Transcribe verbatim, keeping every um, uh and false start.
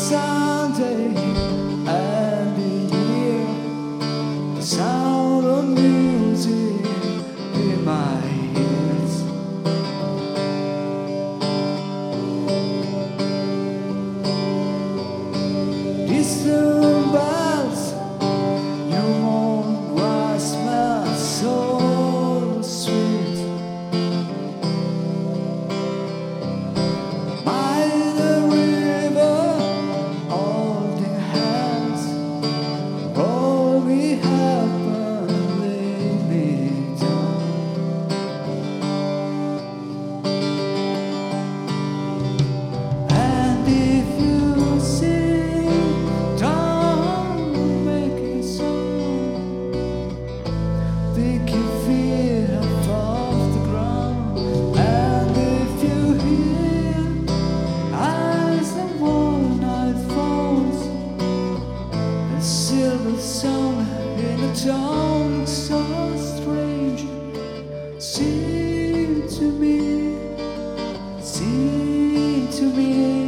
Sunday and the year, the sound of music in my ears. Distant bells, your warm grass smells so sweet. By the river, holding hands, all we happen lay me down. And if you sing, don't make it sound. Pick your feet up off the ground. And if you hear as the moonlight falls, a silver song in a tone so strange, sing to me, sing to me.